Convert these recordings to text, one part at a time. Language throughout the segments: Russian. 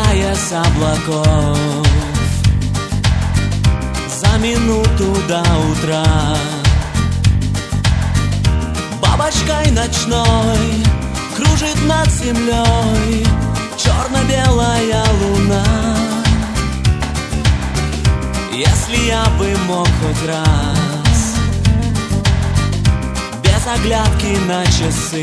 касаясь облаков, за минуту до утра. Бабочкой ночной кружит над землей черно-белая луна. Если я бы мог хоть раз, без оглядки на часы,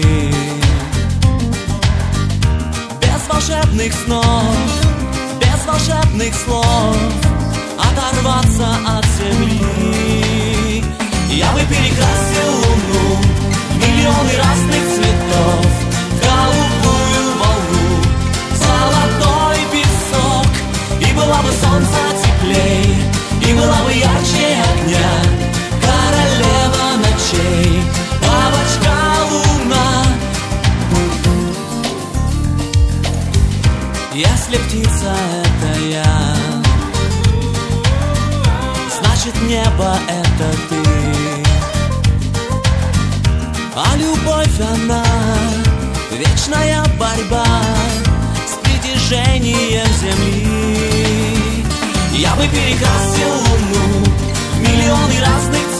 без волшебных снов, без волшебных слов, оторваться от земли, я бы перекрасил луну в миллионы разных цветов, голубую волну, золотой песок. И была бы солнце теплей, и была бы ярче огня, королева ночей, бабочка луна. Если птица это я, значит небо это ты. А любовь она вечная борьба с притяжением земли. Я бы перекрасил луну в миллионы разных цветов,